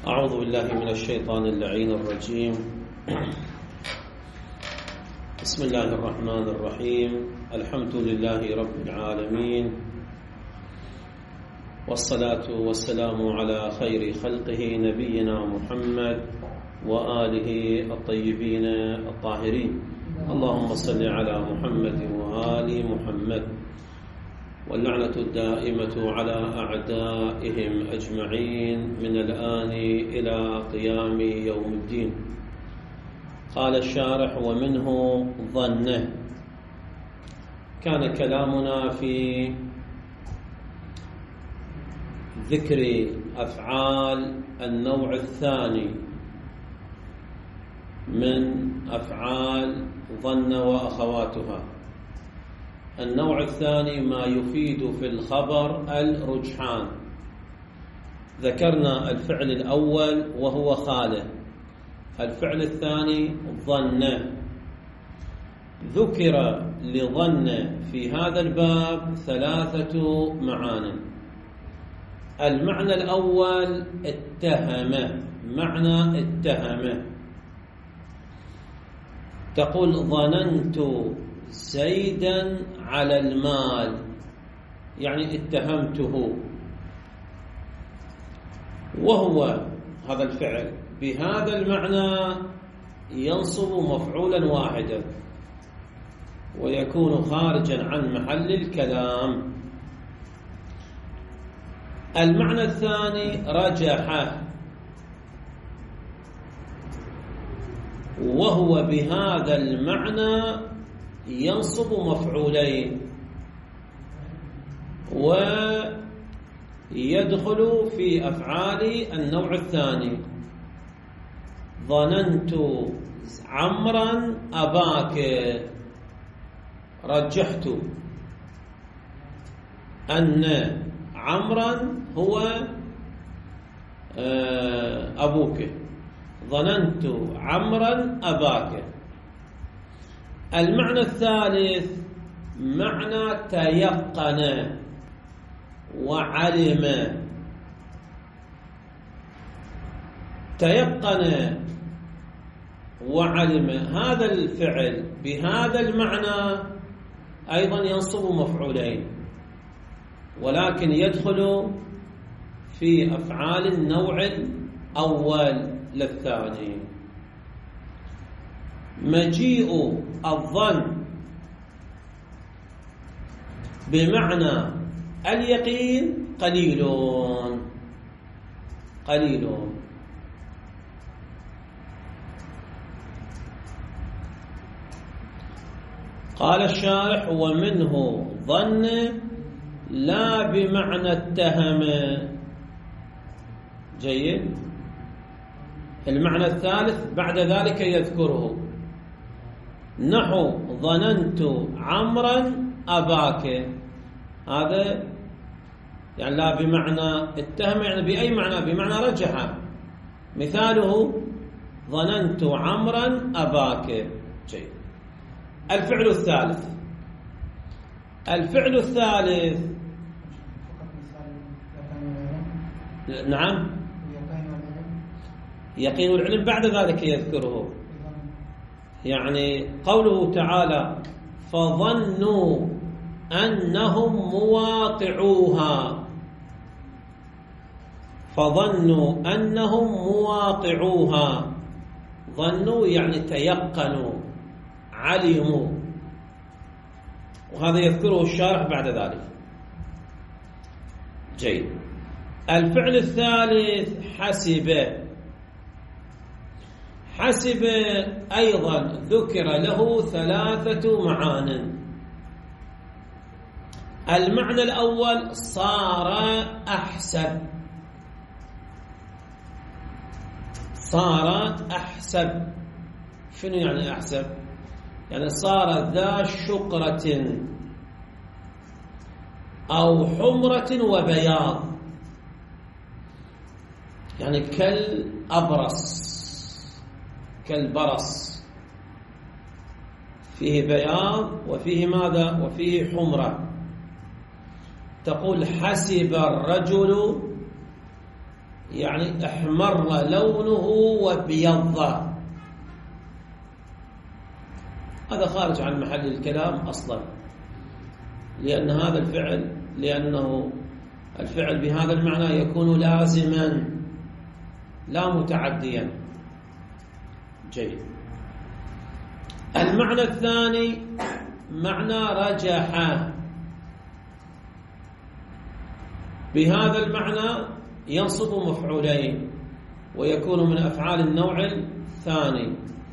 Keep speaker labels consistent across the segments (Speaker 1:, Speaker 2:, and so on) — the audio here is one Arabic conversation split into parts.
Speaker 1: أعوذ بالله من الشيطان اللعين الرجيم. بسم الله الرحمن الرحيم. الحمد لله رب العالمين، والصلاة والسلام على خير خلقه نبينا محمد وآله الطيبين الطاهرين. اللهم صل على محمد وآل محمد، واللعنة الدائمة على أعدائهم أجمعين من الآن إلى قيام يوم الدين. قال الشارح: ومنه ظنه. كان كلامنا في ذكر أفعال النوع الثاني من أفعال ظن وأخواتها. النوع الثاني ما يفيد في الخبر الرجحان. ذكرنا الفعل الأول وهو خاله، الفعل الثاني ظن. ذكر لظن في هذا الباب ثلاثة معان. المعنى الأول اتهم، معنى اتهم، تقول ظننت زيدا على المال، يعني اتهمته، وهو هذا الفعل بهذا المعنى ينصب مفعولا واحدا ويكون خارجا عن محل الكلام. المعنى الثاني رجح، وهو بهذا المعنى ينصب مفعولين ويدخل في أفعال النوع الثاني. ظننت عمرا أباك، رجحت أن عمرا هو أبوك، ظننت عمرا أباك. المعنى الثالث معنى تيقن وعلم. تيقن وعلم، هذا الفعل بهذا المعنى أيضا ينصب مفعولين، ولكن يدخل في أفعال النوع الأول للثاني. مجيء الظن بمعنى اليقين قليلون قليلون. قال الشارح: ومنه ظن لا بمعنى اتهم. جيد. المعنى الثالث بعد ذلك يذكره، نحو ظننت عمرا أباك. هذا يعني لا بمعنى اتهم، يعني بأي معنى؟ بمعنى رجح. مثاله ظننت عمرا أباك. جيد. الفعل الثالث، الفعل الثالث نعم يقين العلم، بعد ذلك يذكره. يعني قوله تعالى: فظنوا أنهم مواقعوها. فظنوا أنهم مواقعوها، ظنوا يعني تيقنوا، علموا، وهذا يذكره الشارح بعد ذلك. جيد. الفعل الثالث حسب. حسب أيضا ذكر له ثلاثة معان. المعنى الأول صار أحسب. صار أحسب، شنو يعني أحسب؟ يعني صار ذا شقرة أو حمرة وبياض، يعني كالأبرص، كالبرص، فيه بياض وفيه ماذا؟ وفيه حمرة. تقول حسب الرجل يعني احمر لونه وابيض، هذا خارج عن محل الكلام أصلا، لأنه الفعل بهذا المعنى يكون لازما لا متعديا. جيد. المعنى الثاني معنى رجح، بهذا المعنى ينصب مفعولين ويكون من أفعال النوع الثاني،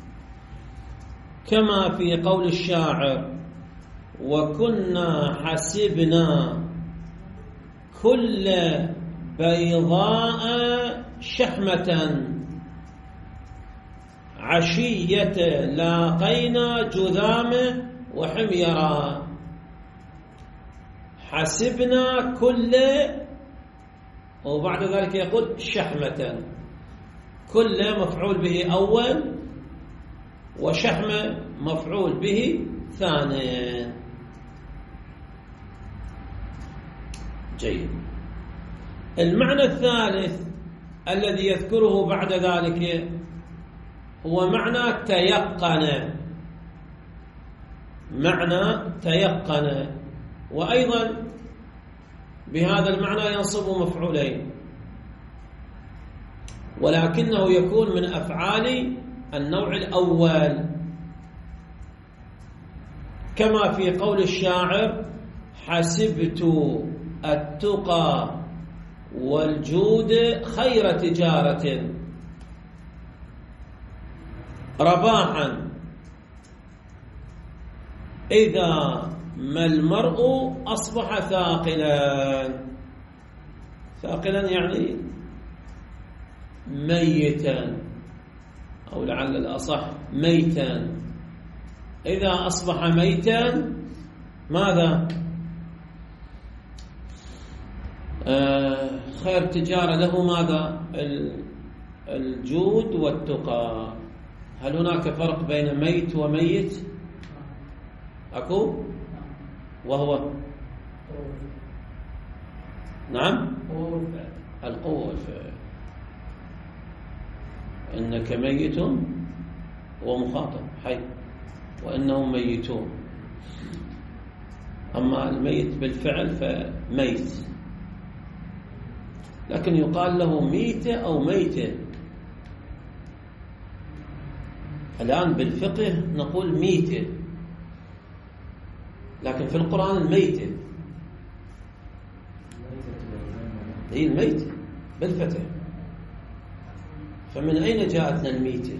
Speaker 1: كما في قول الشاعر: وكنا حسبنا كل بيضاء شحمة عشية لاقينا جذام وحميرا. حسبنا كل، وبعد ذلك يقول شحمة، كل مفعول به أول وشحمة مفعول به ثاني. جيد. المعنى الثالث الذي يذكره بعد ذلك هو معنى تيقن، معنى تيقن، وأيضا بهذا المعنى ينصب مفعولين، ولكنه يكون من أفعال النوع الأول، كما في قول الشاعر: حسبت التقى والجود خير تجارة رباحا إذا ما المرء أصبح ثاقلا. ثاقلا يعني ميتا، أو لعل الأصح ميتا. إذا أصبح ميتا ماذا؟ خير تجارة له ماذا؟ الجود والتقى. هل هناك فرق بين ميت وميت؟ أكو؟ وهو نعم القوة والفعل. إنك ميت ومخاطب حي، وإنهم ميتون. أما الميت بالفعل فميت، لكن يقال له ميتة أو ميتة. الآن بالفقه نقول ميتة، لكن في القرآن الميتة هي الميتة بالفتح. فمن أين جاءتنا الميتة؟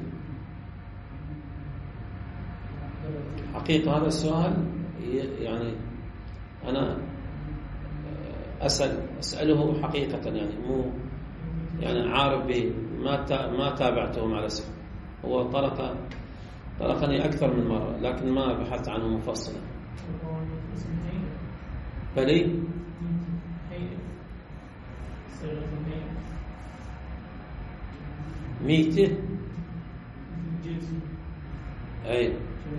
Speaker 1: حقيقة هذا السؤال يعني أنا أسأله حقيقة، يعني مو يعني عارف به، ما تابعته مع الأسف. هو طرقني أكثر من مرة لكن ما بحثت عنه مفصلا. بلي ميتة أي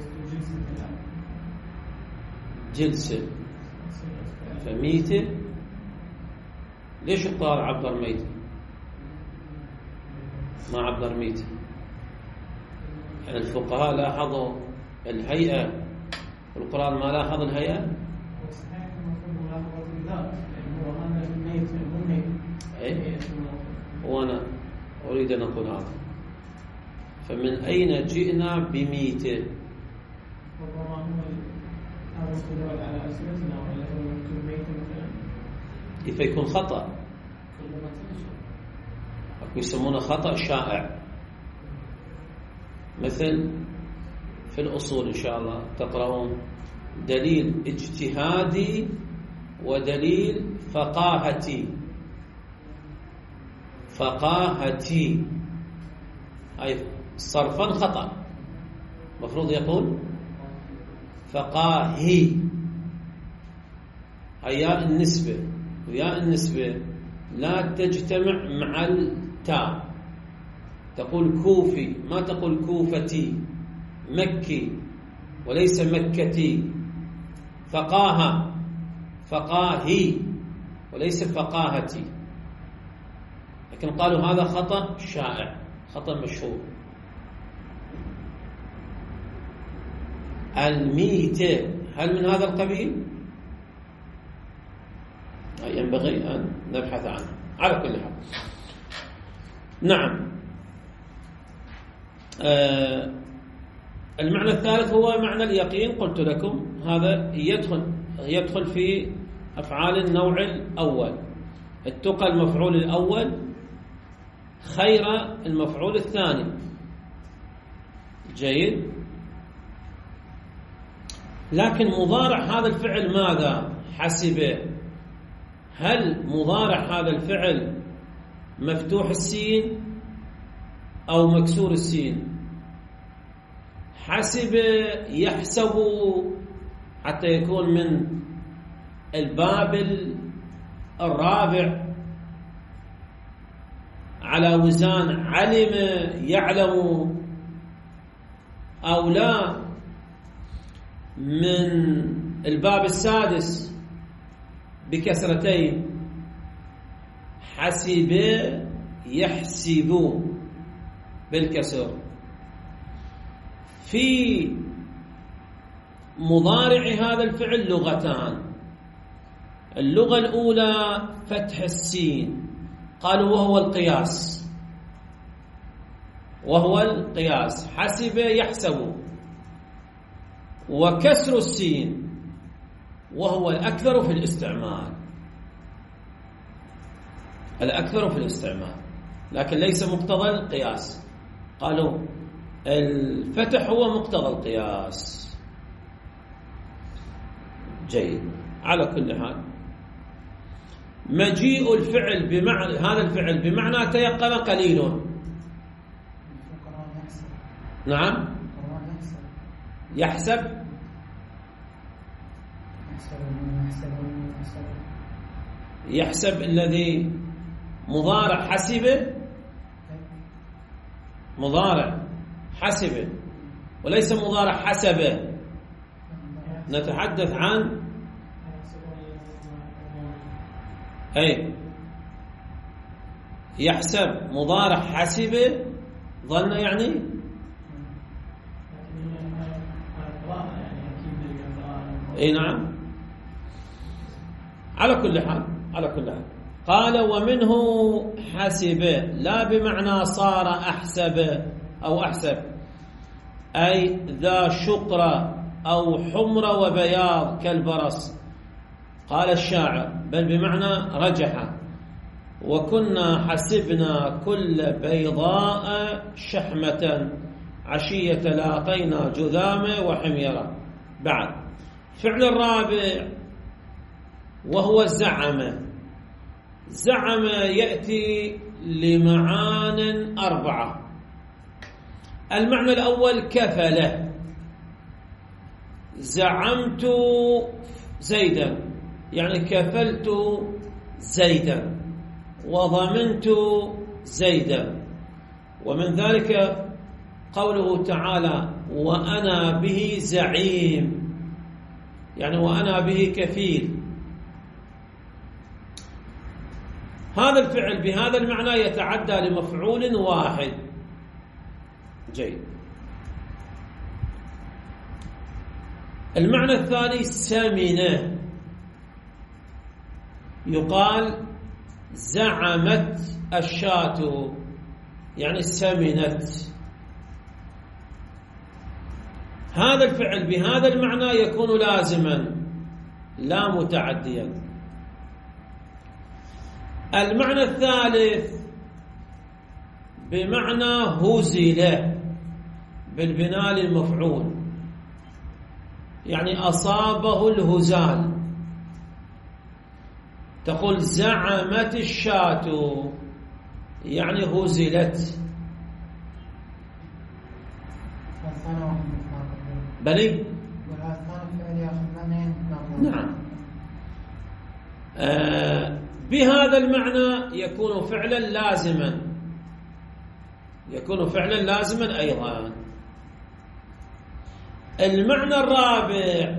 Speaker 1: جلسة، فميتة. ليش القرآن عبر ميتة ما عبر ميتة؟ يعني الفقهاء لاحظوا الهيئة والقرآن ما لاحظ الهيئة. أي وأنا أريد أن أقول هذا. فمن أين جئنا بميتة؟ فيكون خطأ، يسمونه خطأ شائع، مثل في الأصول إن شاء الله تقرؤون دليل اجتهادي ودليل فقاهتي. فقاهتي أي صرفا خطأ، مفروض يقول فقاهي. ياء النسبة وياء النسبة لا تجتمع مع التاء، تقول كوفي ما تقول كوفتي، مكي وليس مكتي. فقاهة فقاهي وليس فقاهتي. لكن قالوا هذا خطأ شائع، خطأ مشهور. الميتة هل من هذا القبيل؟ ينبغي أن نبحث عنه على كل حال. نعم. المعنى الثالث هو معنى اليقين. قلت لكم هذا يدخل في أفعال النوع الأول. اتقى المفعول الأول، خير المفعول الثاني. جيد. لكن مضارع هذا الفعل ماذا؟ حسب. هل مضارع هذا الفعل مفتوح السين أو مكسور السين؟ حسب يحسب حتى يكون من الباب الرابع على وزان علم يعلم، أو لا من الباب السادس بكسرتين، حسب يحسب بالكسر. في مضارع هذا الفعل لغتان. اللغة الأولى فتح السين، قالوا وهو القياس حسب يحسب، وكسر السين وهو الأكثر في الاستعمال، لكن ليس مقتضى القياس. قالوا الفتح هو مقتضى القياس. جيد. على كل حال مجيء الفعل بمعنى هذا الفعل بمعنى تيقن قليل. نعم. يحسب الذي مضارع حسب وليس مضارع حسب. نتحدث عن يحسب مضارع حسب ظن يعني نعم. على كل حال قال ومنه حسب لا بمعنى صار أحسب أو أحسب أي ذا شقر أو حمر وبياض كالبرص. قال الشاعر بل بمعنى رجح. وكنا حسبنا كل بيضاء شحمة عشية لاقينا جذامة وحميرة. بعد فعل الرابع وهو زعم يأتي لمعان 4. المعنى الأول كفله، زعمت زيدا يعني كفلت زيدا وضمنت زيدا. ومن ذلك قوله تعالى وأنا به زعيم، يعني وأنا به كفيل. هذا الفعل بهذا المعنى يتعدى لمفعول واحد. جيد. المعنى الثاني سمنه، يقال زعمت الشاة يعني سمنت. هذا الفعل بهذا المعنى يكون لازما لا متعديا. المعنى الثالث بمعنى هزل بالبناء للمفعول، يعني أصابه الهزال. تقول زعمت الشاة يعني هزلت. بلي نعم. بهذا المعنى يكون فعلا لازما أيضا. المعنى الرابع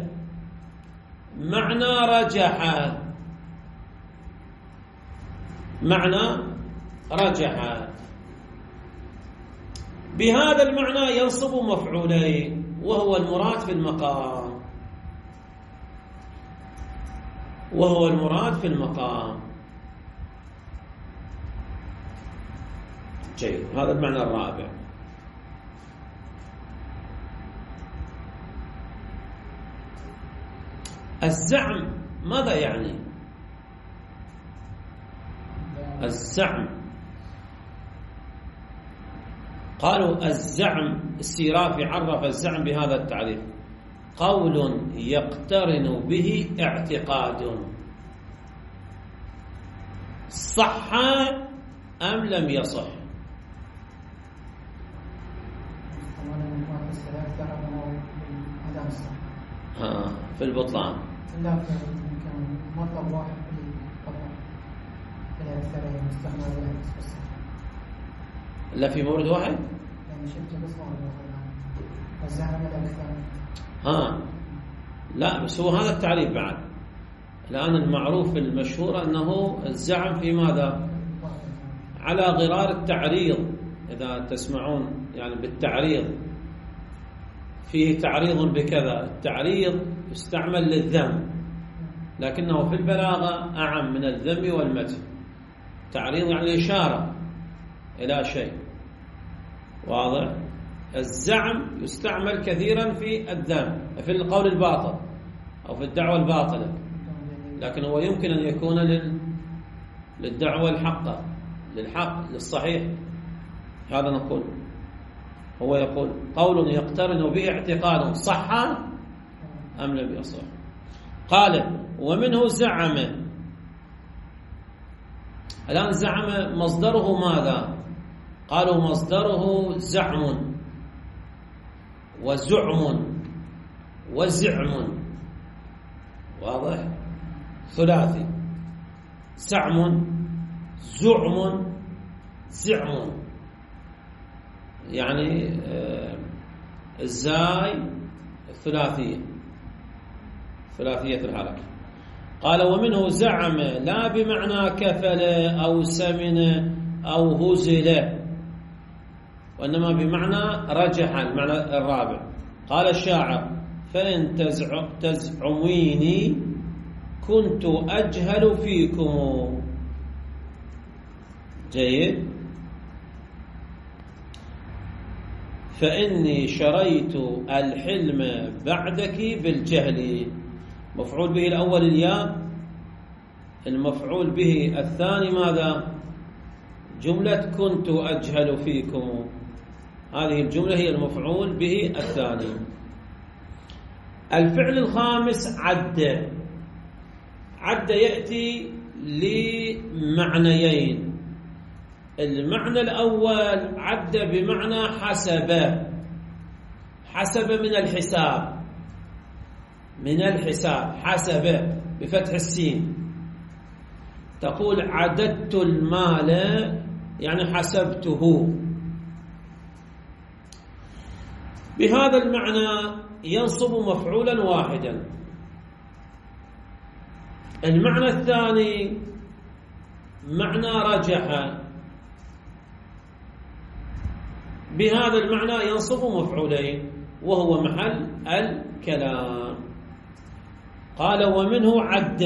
Speaker 1: معنى رجح، معنى رجحت. بهذا المعنى ينصب مفعولين، وهو المراد في المقام، وهو المراد في المقام. جيد، هذا المعنى الرابع. الزعم ماذا يعني؟ الزعم، قالوا الزعم، السيرافي عرف الزعم بهذا التعريف: قول يقترن به اعتقاد، صح أم لم يصح. في البطلان
Speaker 2: مطلب واحد
Speaker 1: لا في مورد واحد.
Speaker 2: يعني شفت بس الزعم
Speaker 1: لا، بس هو هذا التعريف بعد. الآن المعروف المشهور أنه الزعم في ماذا؟ على غرار التعريض، إذا تسمعون يعني بالتعريض، فيه تعريض بكذا. التعريض يستعمل للذم، لكنه في البلاغة أعم من الذم والمدح. تعريض يعني إشارة إلى شيء، واضح؟ الزعم يستعمل كثيرا في الذم، في القول الباطل أو في الدعوة الباطلة، لكن هو يمكن أن يكون للدعوة الحقة، للحق، للصحيح. هذا نقول، هو يقول قول يقترن به اعتقاد، صح أم لم يصح. قال ومنه زعم. الآن زعم مصدره ماذا؟ قالوا مصدره زعم وزعم وزعم، واضح؟ ثلاثي: زعم، زعم، زعم، يعني الزاي الثلاثية، ثلاثية الحركة. قال ومنه زعم لا بمعنى كفل أو سمن أو هزل، وإنما بمعنى رجح، المعنى الرابع. قال الشاعر: فإن تزعميني كنت أجهل فيكم. جيد. فإني شريت الحلم بعدك بالجهل. مفعول به الأول الياء، المفعول به الثاني ماذا؟ جملة كنت أجهل فيكم. هذه الجملة هي المفعول به الثاني. الفعل الخامس عد. عد يأتي لمعنيين. المعنى الأول عد بمعنى حسب، حسب من الحساب، من الحساب، حسب بفتح السين. تقول عددت المال يعني حسبته. بهذا المعنى ينصب مفعولا واحدا. المعنى الثاني معنى رجح. بهذا المعنى ينصب مفعولين، وهو محل الكلام. قال ومنه عد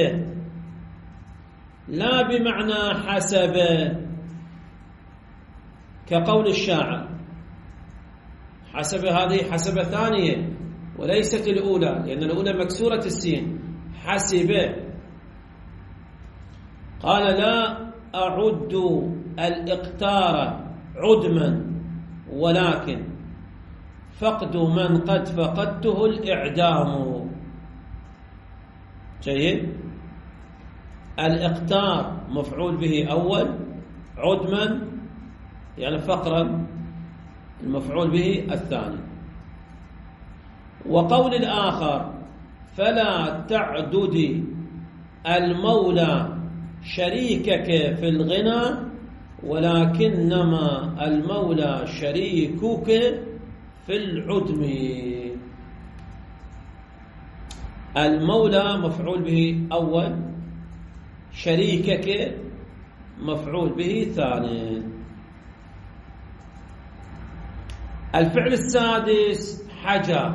Speaker 1: لا بمعنى حسب، كقول الشاعر. حسب هذه حسب ثانية وليست الأولى، لأن الأولى مكسورة السين. حسب. قال لا أعد الإقتار عدما، ولكن فقد من قد فقدته الإعدام. جيد. الإقتار مفعول به أول، عدما يعني فقرا المفعول به الثاني. وقول الآخر فلا تعدد المولى شريكك في الغنى، ولكنما المولى شريكك في العدم. المولى مفعول به أول، شريكك مفعول به ثاني. الفعل السادس حجا.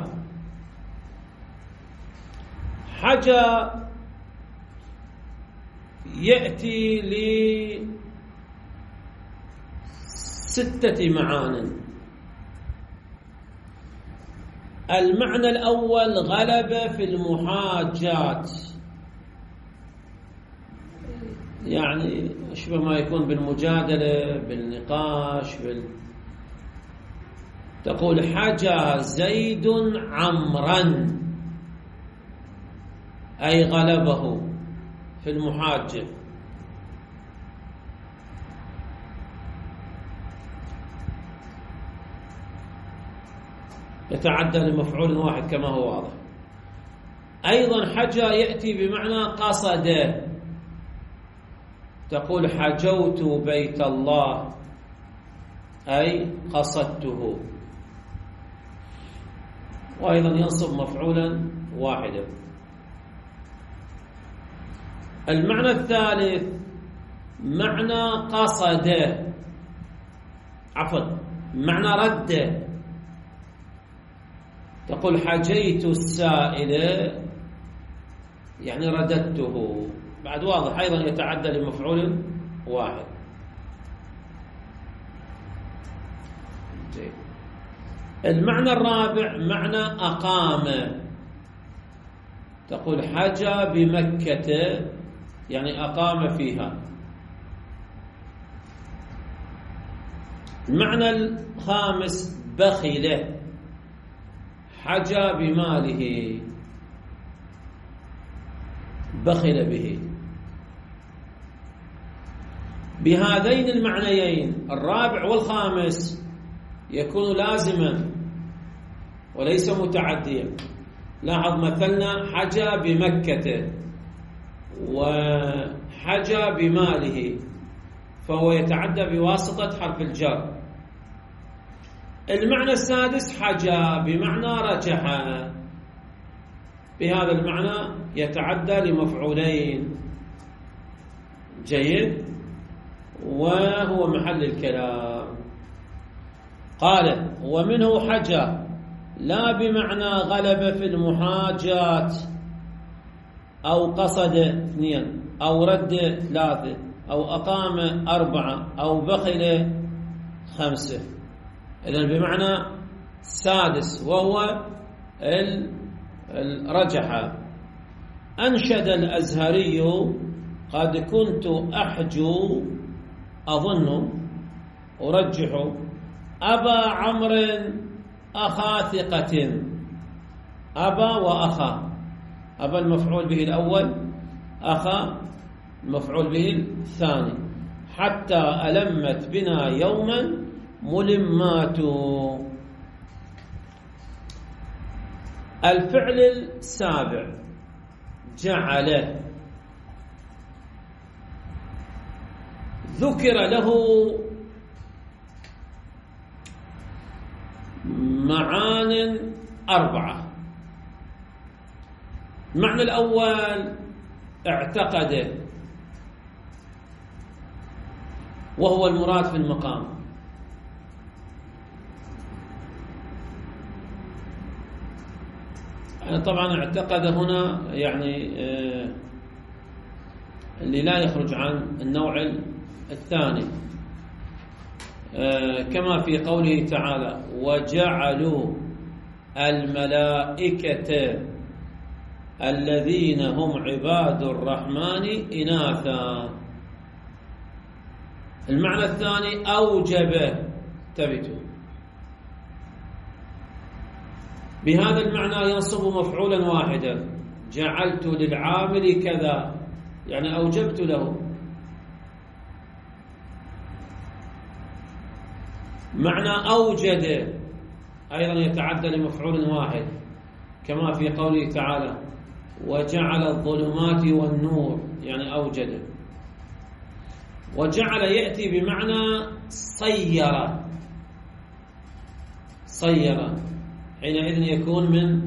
Speaker 1: حجا يأتي ل6 معان. المعنى الأول غلب في المحاجات، يعني أشبه ما يكون بالمجادلة بالنقاش تقول حجا زيد عمرا، أي غلبه في المحاجة. يتعدى لمفعول واحد كما هو واضح. أيضا حجا يأتي بمعنى قصد، تقول حجوت بيت الله أي قصدته، وأيضا ينصب مفعولا واحدا. المعنى الثالث معنى قصد، معنى رد، تقول حجيت السائل يعني رددته، بعد واضح. أيضا يتعدى لمفعول واحد. المعنى الرابع معنى أقام، تقول حجا بمكة يعني أقام فيها. المعنى الخامس بخل، حجا بماله، بخل به. بهذين المعنيين الرابع والخامس يكون لازما وليس متعديا. لاحظ مثلنا حجا بمكة وحجا بماله، فهو يتعدى بواسطة حرف الجر. المعنى السادس حجا بمعنى رجح، بهذا المعنى يتعدى لمفعولين. جيد، وهو محل الكلام. قال ومنه حجا لا بمعنى غلب في المحاجات أو قصد 2 أو رد 3 أو أقام 4 أو بخل 5، إذن بمعنى سادس وهو الرجح. أنشد الأزهري قد كنت أحجو أظن أرجح أبا عمرو أخا ثقة. أبا وأخا، أبا المفعول به الأول، أخا المفعول به الثاني. حتى ألمت بنا يوما ملمات. الفعل السابع جعله، ذكر له معان 4. المعنى الأول اعتقد، وهو المراد في المقام. يعني طبعا اعتقد هنا يعني اللي لا يخرج عن النوع الثاني، كما في قوله تعالى وجعلوا الملائكة الذين هم عباد الرحمن إناثا. المعنى الثاني أوجب، تبتوا بهذا المعنى ينصب مفعولا واحدا. جعلت للعامل كذا يعني أوجبت له. معنى أوجد أيضا يتعدى لمفعول واحد، كما في قوله تعالى وجعل الظلمات والنور يعني أوجد. وجعل يأتي بمعنى صير، صير حينئذ يكون من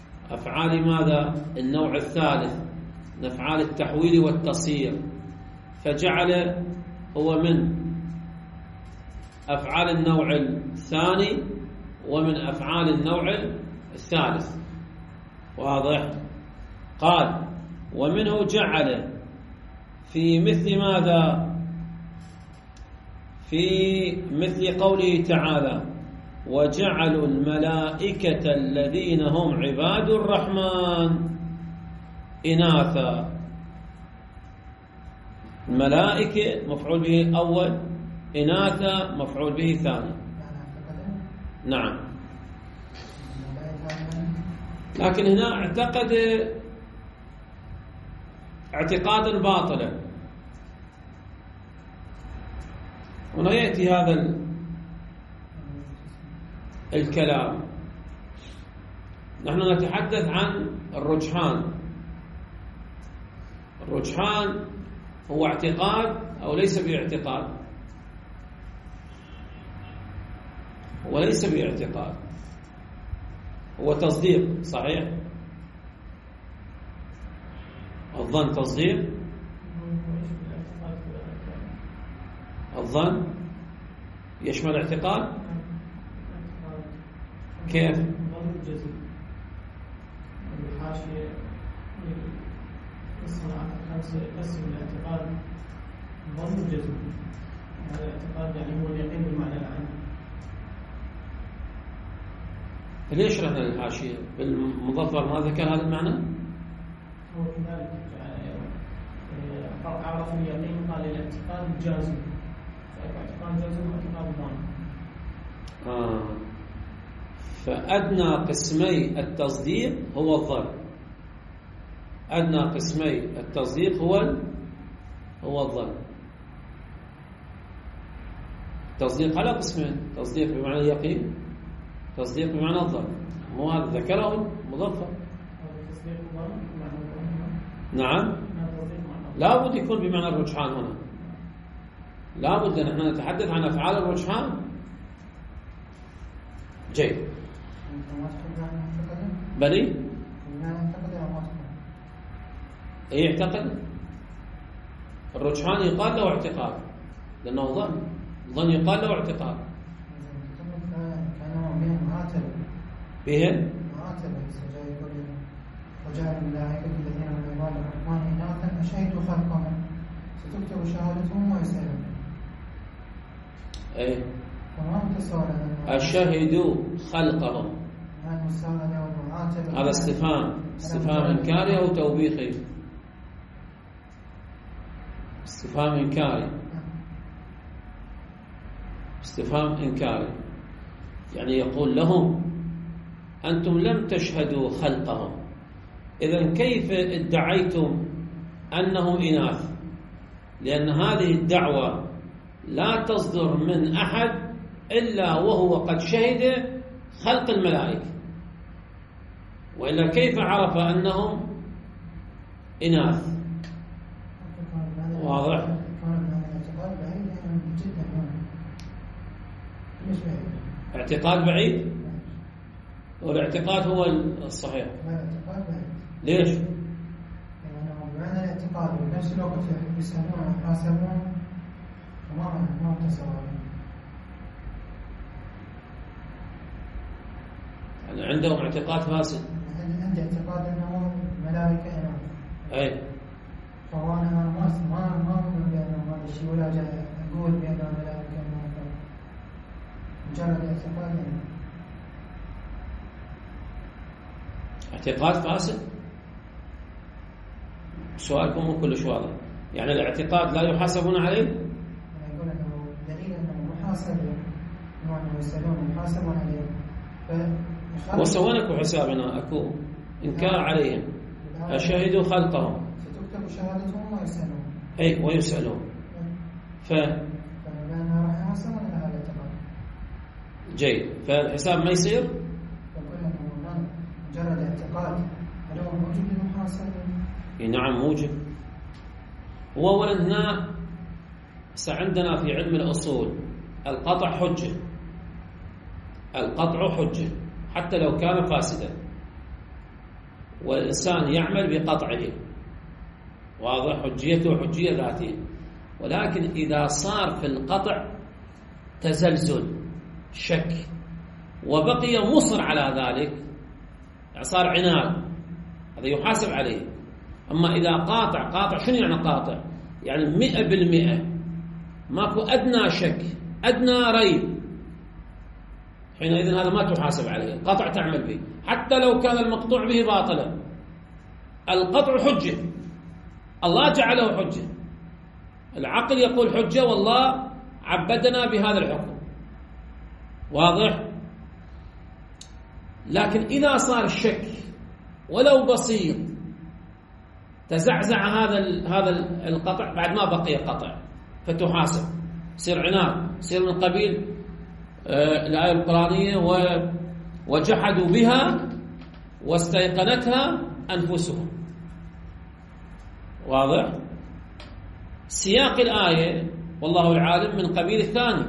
Speaker 1: أفعال ماذا؟ النوع الثالث، من أفعال التحويل والتصير. فجعل هو من أفعال النوع الثاني ومن أفعال النوع الثالث. واضح؟ قال ومنه جعل في مثل ماذا؟ في مثل قوله تعالى وجعلوا الملائكة الذين هم عباد الرحمن إناثا. الملائكة مفعول به أول، إناثا مفعول به ثاني. نعم. لكن هنا اعتقد اعتقادا باطلا. هنا يأتي هذا الكلام. نحن نتحدث عن الرجحان. الرجحان هو اعتقاد أو ليس باعتقاد؟ هو ليس باعتقاد، هو تصديق. صحيح؟ الظن تصديق. الظن يشمل اعتقاد. كيف؟
Speaker 3: ظن الجزم الحاشية قسم الاعتقاد ظن الجزم. هذا الاعتقاد يعني هو اليقين بالمعنى العام.
Speaker 1: ليش رحنا للحاشية؟ بالمظفر ما ذكر هذا المعنى؟
Speaker 3: هو كذلك عرف اليقين قال الاعتقاد الجازم. اعتقاد جازم واعتقاد ظن.
Speaker 1: فأدنى قسمي التصديق هو الظن. أدنى قسمي التصديق هو الظن. التصديق على قسمين: تصديق بمعنى اليقين، تصديق بمعنى الظن. مو هذا ذكره مضفر. نعم، لا بد يكون بمعنى الرجحان. هنا لا بد نحن نتحدث عن أفعال الرجحان. جيد. بلي يعتقد الرجحان يقال له اعتقاد لأنه ظن. ظن يقال له اعتقاد. بهن
Speaker 2: وجعل الملائكة الذين هم عباد الرحمن إناثا أشهدوا خلقهم ستكتب شهادتهم ويسألون.
Speaker 1: أي
Speaker 2: فما متصور
Speaker 1: أشهدوا خلقهم. هذا استفهام إنكاري أو توبيخي؟ استفهام إنكاري. استفهام إنكاري يعني يقول لهم أنتم لم تشهدوا خلقهم، إذن كيف ادعيتم أنهم إناث؟ لأن هذه الدعوة لا تصدر من أحد إلا وهو قد شهد خلق الملائكة، وإلا كيف عرف أنهم إناث؟ واضح؟ اعتقاد بعيد، والاعتقاد هو الصحيح. ليش؟
Speaker 2: لأنه بمعنى الاعتقاد بنفس الوقت يسألون ويحاسبون وما متصور.
Speaker 1: يعني عندهم اعتقاد فاسد.
Speaker 2: عندي اعتقاد أنه ملائكة إناث.
Speaker 1: أي.
Speaker 2: فأنا ما أقول بأنه هذا الشيء ولا جاي أقول بأنه ملائكة إناث. مجرد اعتقاد يعني.
Speaker 1: اعتقاد فاسد. سؤالكم مو كلش واضح. يعني الاعتقاد لا يحاسبون عليه؟
Speaker 2: أنا أقول أنه دليل أنه محاسبة، أنه يسألون محاسبون عليه.
Speaker 1: وسوون اكو حسابنا، اكو انكار عليهم. اشهدوا خلقهم
Speaker 2: ستكتب شهادتهم ويسألون.
Speaker 1: اي ويسألون.
Speaker 2: فلأنها راح يحاسبون على هذا الاعتقاد.
Speaker 1: جيد. فالحساب ما يصير؟
Speaker 2: يقول أنه مجرد اعتقاد هل هو موجود للمحاسبة؟
Speaker 1: نعم موجب. وأولا هنا عندنا في علم الأصول القطع حجة. القطع حجة حتى لو كان فاسدا، والإنسان يعمل بقطعه. واضح؟ حجيته حجية ذاتية. ولكن إذا صار في القطع تزلزل شك وبقي مصر على ذلك، يعني صار عناد، هذا يحاسب عليه. أما إذا قاطع شنو يعني قاطع؟ يعني 100% ماكو أدنى شك أدنى ريب، حينئذ هذا ما تحاسب عليه، قطع تعمل به حتى لو كان المقطوع به باطلا. القطع حجة، الله جعله حجة، العقل يقول حجة والله عبدنا بهذا الحكم، واضح؟ لكن إذا صار الشك ولو بسيط تزعزع هذا القطع بعد ما بقي قطع، فتحاسب، يصير عناد، يصير من قبيل الآية القرآنية وجحدوا بها واستيقنتها أنفسهم، واضح؟ سياق الآية والله العالم من قبيل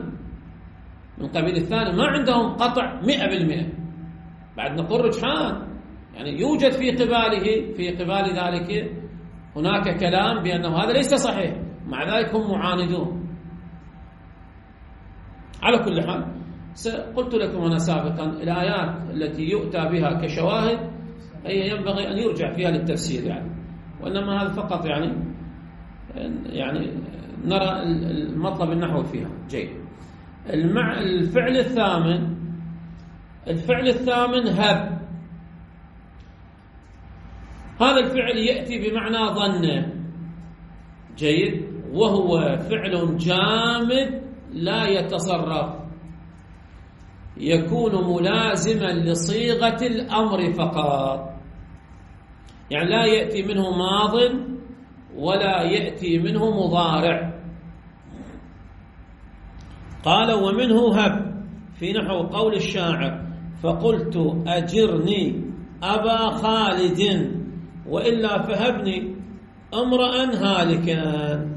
Speaker 1: الثاني، ما عندهم قطع 100%، بعد نقول رجحان، يعني يوجد في قبال ذلك هناك كلام بأنه هذا ليس صحيح، مع ذلك هم معاندون. على كل حال قلت لكم أنا سابقا الآيات التي يؤتى بها كشواهد هي ينبغي أن يرجع فيها للتفسير يعني، وإنما هذا فقط يعني نرى المطلب النحوي فيها. جيد. الفعل الثامن هب. هذا الفعل يأتي بمعنى ظن. جيد. وهو فعل جامد لا يتصرف، يكون ملازما لصيغة الأمر فقط، يعني لا يأتي منه ماض ولا يأتي منه مضارع. قال ومنه هب في نحو قول الشاعر فقلت أجرني أبا خالد وإلا فهبني امرأ هالكا.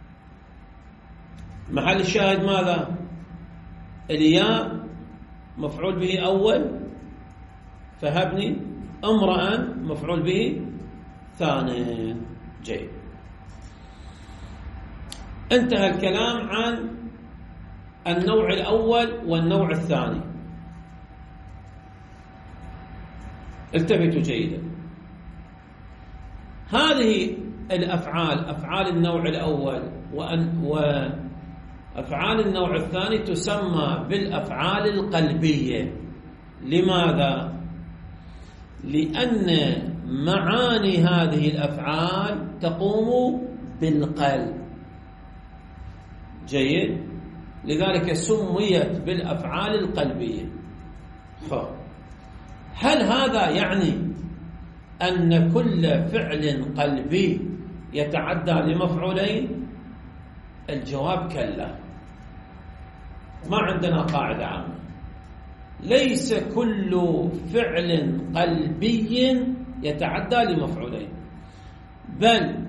Speaker 1: محل الشاهد ماذا؟ الياء مفعول به أول، فهبني امرأ مفعول به ثاني. جيد. انتهى الكلام عن النوع الأول والنوع الثاني. التفتوا جيدا. هذه الأفعال، أفعال النوع الأول وأفعال النوع الثاني تسمى بالأفعال القلبية. لماذا؟ لأن معاني هذه الأفعال تقوم بالقلب. جيد. لذلك سميت بالأفعال القلبية. هل هذا يعني أن كل فعل قلبي يتعدى لمفعولين؟ الجواب كلا، ما عندنا قاعدة عامة. ليس كل فعل قلبي يتعدى لمفعولين، بل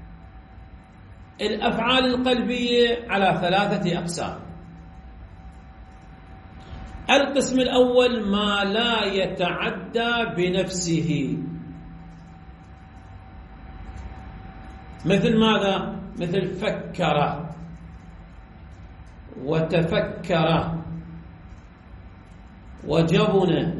Speaker 1: الأفعال القلبية على 3 أقسام. القسم الأول ما لا يتعدى بنفسه، مثل ماذا؟ مثل فكر وتفكر وجبن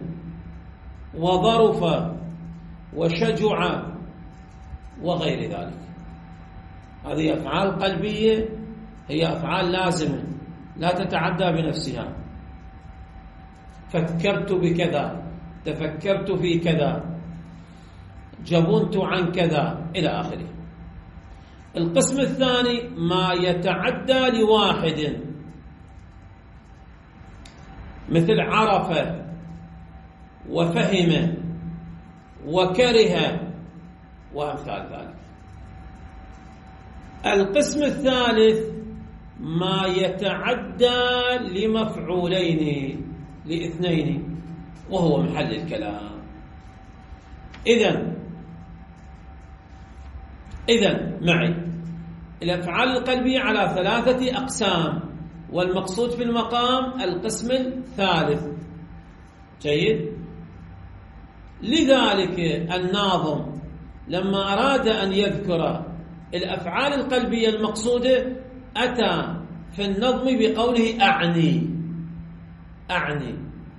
Speaker 1: وظرف وشجع وغير ذلك. هذه أفعال قلبية، هي أفعال لازمة لا تتعدى بنفسها. فكرت بكذا، تفكرت في كذا، جبنت عن كذا إلى آخره. القسم الثاني ما يتعدى لواحد، مثل عرف وفهم وكره وأمثال ذلك. القسم الثالث ما يتعدى لمفعولين، لاثنين، وهو محل الكلام. إذن معي الأفعال القلبية على 3 أقسام، والمقصود في المقام القسم الثالث. جيد. لذلك الناظم لما أراد أن يذكر الأفعال القلبية المقصودة أتى في النظم بقوله أعني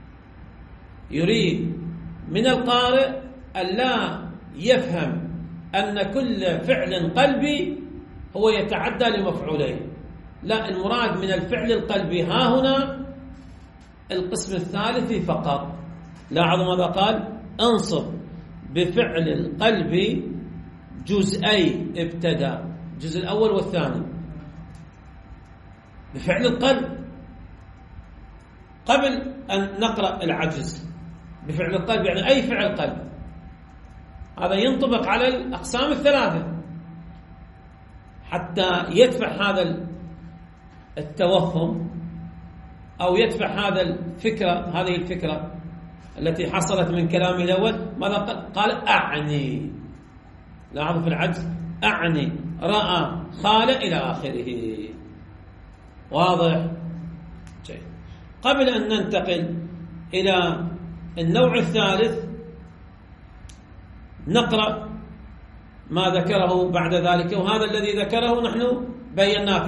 Speaker 1: يريد من القارئ ألا يفهم أن كل فعل قلبي هو يتعدى لمفعولين، لا، المراد من الفعل القلبي ها هنا القسم الثالث فقط. لاحظوا ماذا قال؟ انصب بفعل القلب جزئي ابتدأ، الجزء الأول والثاني بفعل القلب قبل أن نقرأ العجز. بفعل القلب يعني أي فعل قلب، هذا ينطبق على الأقسام الثلاثة حتى يدفع هذا التوهم أو يدفع هذه الفكرة التي حصلت من كلامه الأول. ماذا قال؟ أعني. لاحظوا في العجز أعني، رأى، خال، إلى آخره. واضح؟ جيد. قبل أن ننتقل إلى النوع الثالث نقرأ ما ذكره بعد ذلك، وهذا الذي ذكره نحن بيناه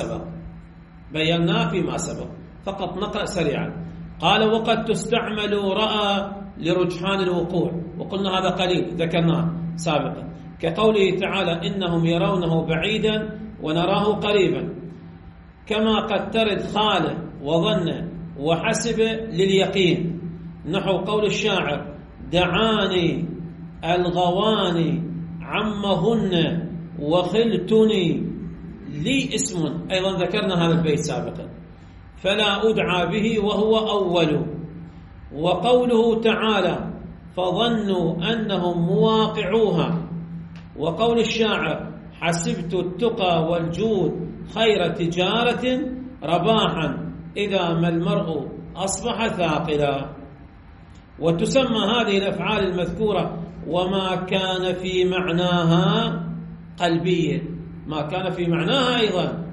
Speaker 1: فيما سبق، فقط نقرأ سريعا. قال: وقد تستعمل رأى لرجحان الوقوع، وقلنا هذا قليل ذكرناه سابقا، كقوله تعالى: إنهم يرونه بعيدا ونراه قريبا، كما قد ترد خال وظن وحسب لليقين، نحو قول الشاعر: دعاني الغواني عمهن وخلتني لي اسم. أيضا ذكرنا هذا البيت سابقا، فلا أدعى به وهو أول. وقوله تعالى: فظنوا أنهم مواقعوها، وقول الشاعر: حسبت التقى والجود خير تجارة رباحا إذا ما المرء أصبح ثاقلا. وتسمى هذه الأفعال المذكورة وما كان في معناها قلبية، ما كان في معناها أيضا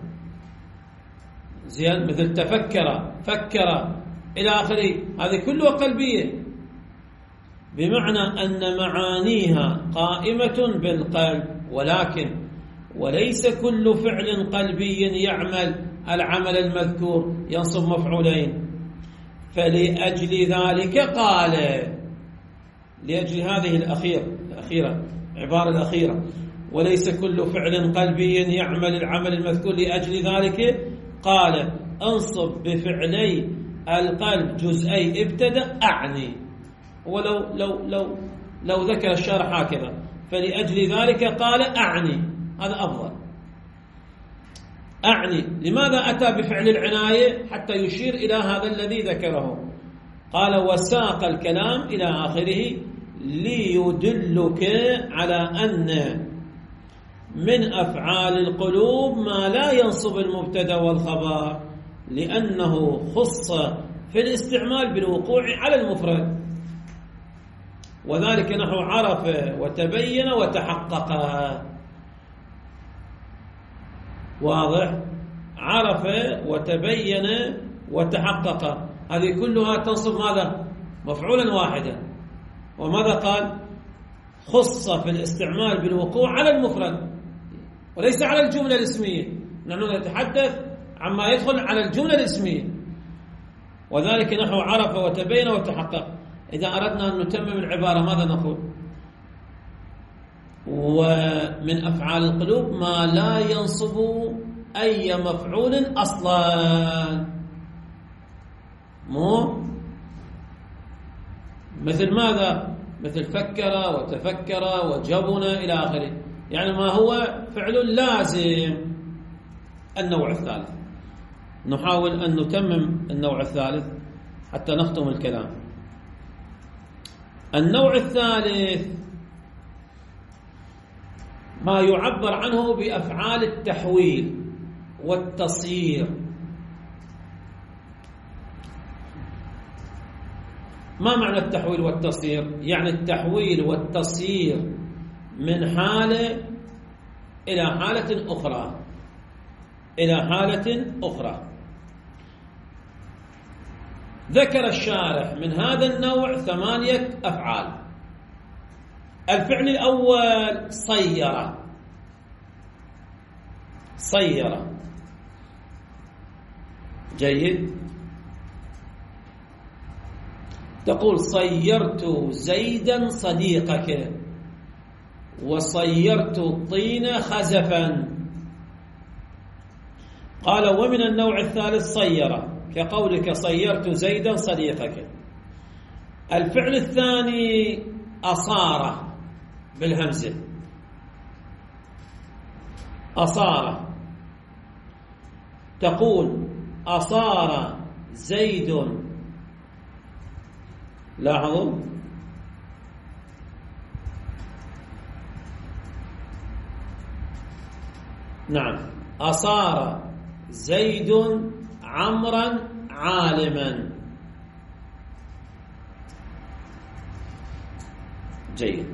Speaker 1: زين، مثل تفكر، فكر، إلى آخره، هذه كلها قلبية، بمعنى أن معانيها قائمة بالقلب، ولكن وليس كل فعل قلبي يعمل العمل المذكور ينصب مفعولين. فلأجل ذلك قال، لأجل هذه الأخيرة عبارة الأخيرة، وليس كل فعل قلبي يعمل العمل المذكور، لأجل ذلك قال: انصب بفعلي القلب جزئي ابتدأ أعني. ولو لو لو لو ذكر الشارح هكذا: فلأجل ذلك قال أعني، هذا أفضل. أعني، لماذا أتى بفعل العناية؟ حتى يشير إلى هذا الذي ذكره. قال: وساق الكلام إلى آخره ليدلك على أن من أفعال القلوب ما لا ينصب المبتدأ والخبر، لأنه خص في الاستعمال بالوقوع على المفرد، وذلك نحو عرف وتبين وتحقق. واضح؟ عرف وتبين وتحقق، هذه كلها تنصب ماذا؟ مفعولا واحدا. وماذا قال؟ خص في الاستعمال بالوقوع على المفرد وليس على الجملة الاسمية، نحن نتحدث عما يدخل على الجملة الاسمية، وذلك نحو عرف وتبين وتحقق. إذا أردنا أن نتمم العبارة ماذا نقول؟ ومن أفعال القلوب ما لا ينصب أي مفعول أصلا، مو مثل ماذا؟ مثل فكر وتفكر وجبن إلى آخره، يعني ما هو فعل لازم. النوع الثالث، نحاول أن نتمم النوع الثالث حتى نختم الكلام. النوع الثالث ما يعبر عنه بأفعال التحويل والتصيير. ما معنى التحويل والتصيير؟ يعني التحويل والتصيير من حالة إلى حالة أخرى، إلى حالة أخرى. ذكر الشارح من هذا النوع 8 أفعال. الفعل الأول صير. جيد. تقول صيرت زيدا صديقك، وصيرت الطين خزفا. قال ومن النوع الثالث صير، كقولك صيرت زيدا صديقك. الفعل الثاني أصار بالهمزة، أصار. تقول أصار زيد، لاحظوا نعم، أصار زيد عمرا عالما. جيد.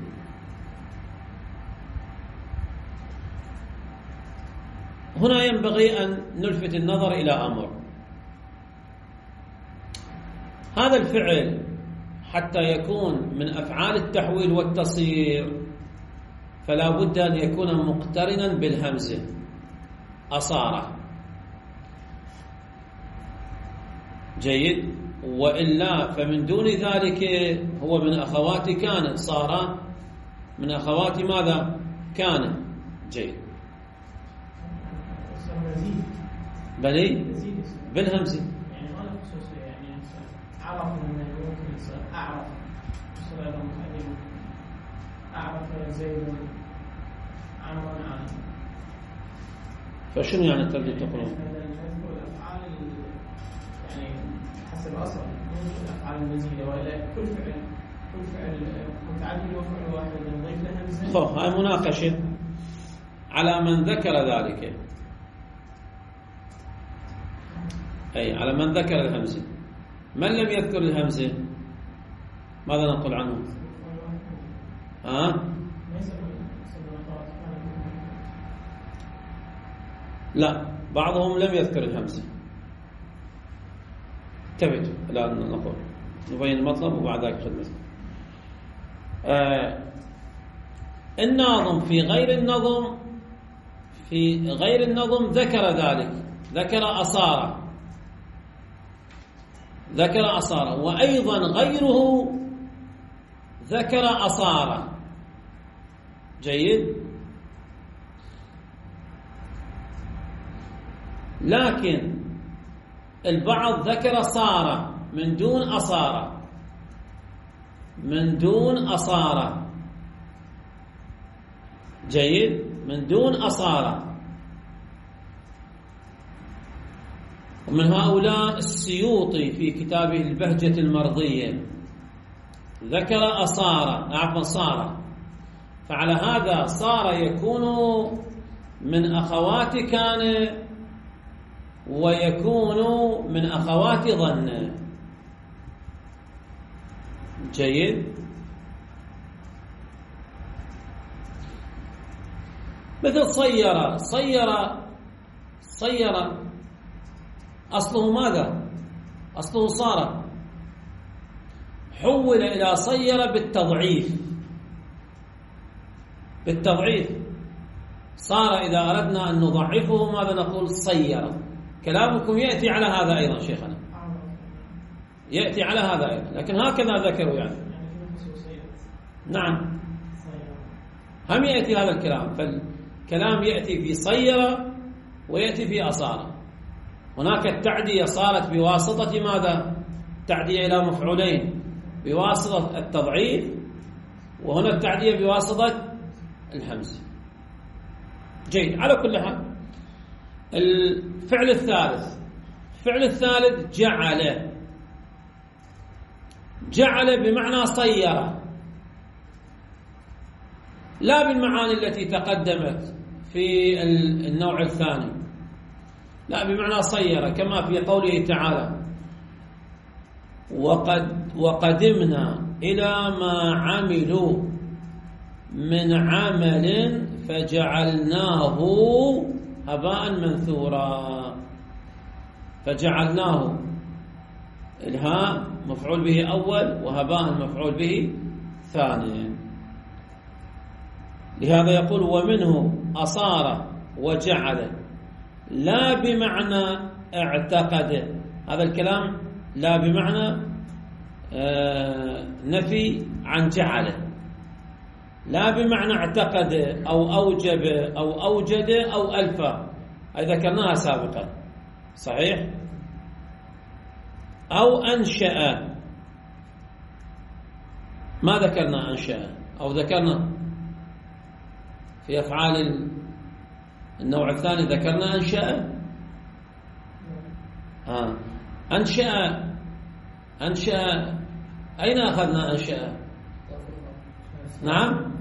Speaker 1: هنا ينبغي أن نلفت النظر إلى أمر. هذا الفعل حتى يكون من أفعال التحويل والتصير فلا بد أن يكون مقترنا بالهمزة، أصار. جيد. وإلا فمن دون ذلك هو من أخوات كان، صار من أخوات ماذا؟ كان. جيد. بلي بالهمزة،
Speaker 3: يعني ما له خصوصية، يعني عرف من ممكن يصير أعرف، يصير أيضا متقدم، أعرف زيد عمرا عالما.
Speaker 1: فشنو يعني الترجمة تقولون؟
Speaker 3: نذكر الأفعال يعني حسب أصل، مو الأفعال المزيدة، وإلا كل فعل متعدد وفعل واحد نضيف له همزة.
Speaker 1: هاي مناقشة على من ذكر ذلك، أي على من ذكر الهمزة. من لم يذكر الهمزة ماذا نقول عنه؟ لا، بعضهم لم يذكر الهمزة. انتبهوا الآن نقول نبين المطلب وبعد ذلك خدمته. الناظم في غير النظم ذكر ذلك، ذكر أصارة، وأيضا غيره ذكر أصارة. جيد. لكن البعض ذكر صار من دون أصارة، جيد، من دون أصارة. ومن هؤلاء السيوطي في كتابه البهجة المرضية ذكر صار. فعلى هذا صار يكون من أخوات كان، ويكون من أخوات ظن. جيد. مثل صير أصله ماذا؟ أصله صار، حول إلى صير بالتضعيف. صار إذا أردنا أن نضعفه ماذا نقول؟ صير. كلامكم يأتي على هذا أيضا شيخنا، يأتي على هذا أيضا، لكن هكذا ذكروا يعني. نعم، هم يأتي هذا الكلام، فالكلام يأتي في صير ويأتي في أصار. هناك التعدية صارت بواسطة ماذا؟ تعدية إلى مفعولين بواسطة التضعيف، وهنا التعدية بواسطة الهمز. جيد. على كل حال الفعل الثالث جعل بمعنى صير، لا بالمعاني التي تقدمت في النوع الثاني، لا بمعنى صير، كما في قوله تعالى وقدمنا إلى ما عملوا من عمل فجعلناه هباء منثورا. فجعلناه الهاء مفعول به أول، وهباء مفعول به ثاني. لهذا يقول ومنه أصار وجعل، لا بمعنى اعتقد، هذا الكلام لا بمعنى نفي عن جعله، لا بمعنى اعتقد أو أوجب أو أوجد أو ألفى، أي ذكرناها سابقا صحيح، أو أنشأ. ما ذكرنا أنشأ، أو ذكرنا في أفعال النوع الثاني ذكرنا أنشأ. أنشأ أين أخذنا أنشأ؟ نعم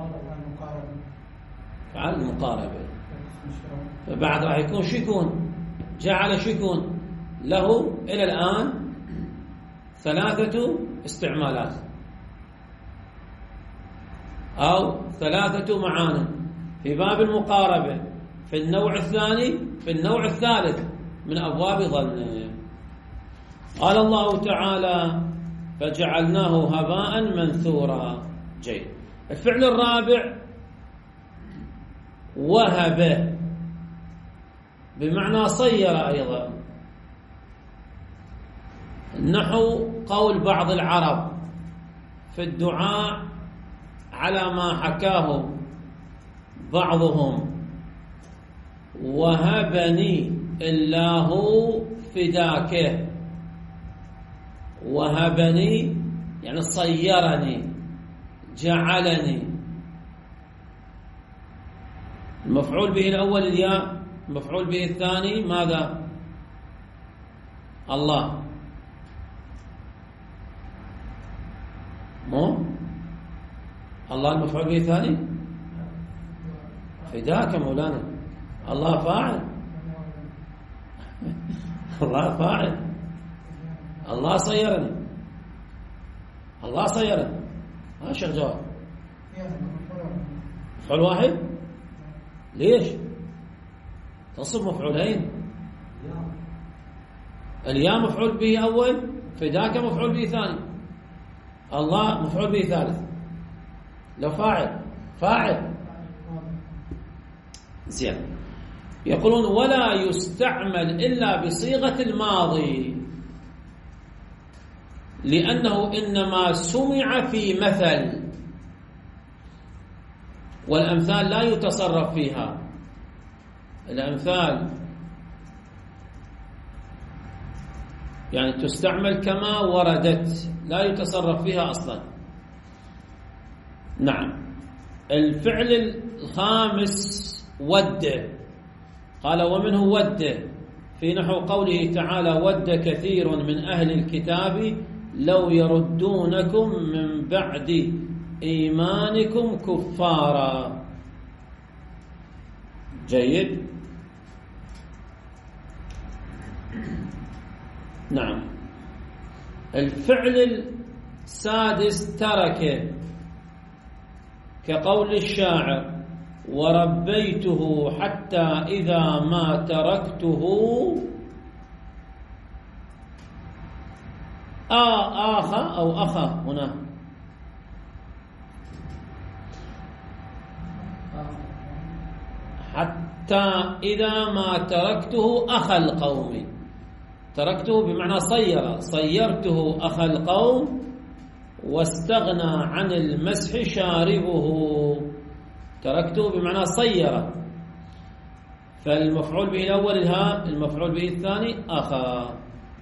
Speaker 1: فعل المقاربة. فبعد راح يكون شكون، جعل شكون له إلى الآن 3 استعمالات أو 3 معان في باب المقاربة في النوع الثاني في النوع الثالث من أبواب ظن. قال الله تعالى فجعلناه هباء منثورا. جيد. الفعل الرابع وهب بمعنى صير أيضا، نحو قول بعض العرب في الدعاء على ما حكاه بعضهم وهبني الله فداك. وهبني يعني صيرني جعلني. المفعول به الأول الياء، المفعول به الثاني ماذا؟ الله. مو الله المفعول به الثاني فداك مولانا. الله فاعل الله فاعل. الله صيرني، الله صيرني. ما شيخ جواب مفعول واحد. ليش تنصب مفعولين؟ الياء مفعول به أول، فداك مفعول به ثاني، الله مفعول به ثالث. لو فاعل زين. يقولون ولا يستعمل إلا بصيغة الماضي لأنه إنما سمع في مثل، والأمثال لا يتصرف فيها. الأمثال يعني تستعمل كما وردت، لا يتصرف فيها أصلا. نعم. الفعل الخامس ود، قال ومنه ود في نحو قوله تعالى ود كثير من أهل الكتاب لو يردونكم من بعد إيمانكم كفارا. جيد. نعم. الفعل السادس ترك، كقول الشاعر وربيته حتى إذا ما تركته آخا أو أخا. هنا حتى إذا ما تركته أخا القوم. تركته بمعنى صيرته أخا القوم واستغنى عن المسح شاربه. تركته بمعنى صير. فالمفعول به الأول الهاء، المفعول به الثاني أخا.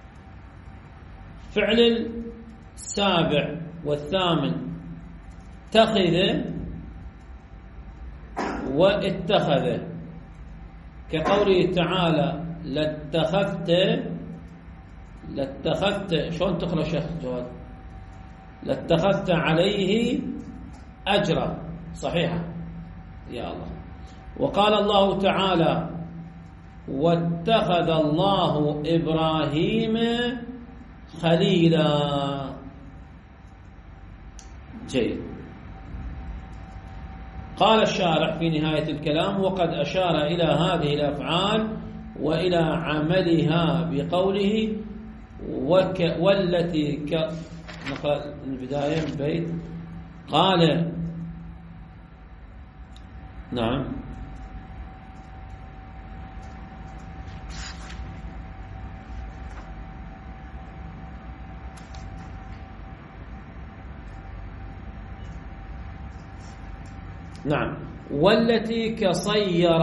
Speaker 1: فعل السابع والثامن اتخذ واتخذ، كقوله تعالى لاتخذت. شلون تقرأ شيخ جواد؟ لاتخذت عليه أجرا. صحيحة يا الله. وقال الله تعالى واتخذ الله إبراهيم خليلا. جيد. قال الشارح في نهاية الكلام وقد أشار إلى هذه الأفعال وإلى عملها بقوله والتي نقرأ من البداية من بيت. قال نعم نعم. والتي كصير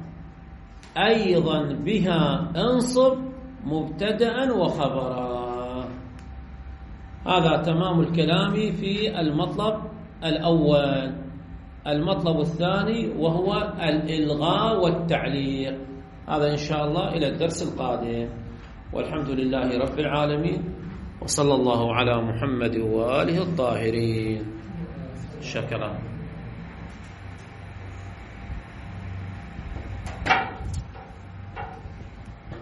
Speaker 1: أيضا بها انصب مبتدأ وخبرا. هذا تمام الكلام في المطلب الأول. المطلب الثاني وهو الإلغاء والتعليق، هذا إن شاء الله إلى الدرس القادم. والحمد لله رب العالمين، وصلى الله على محمد وآله الطاهرين. شكرا.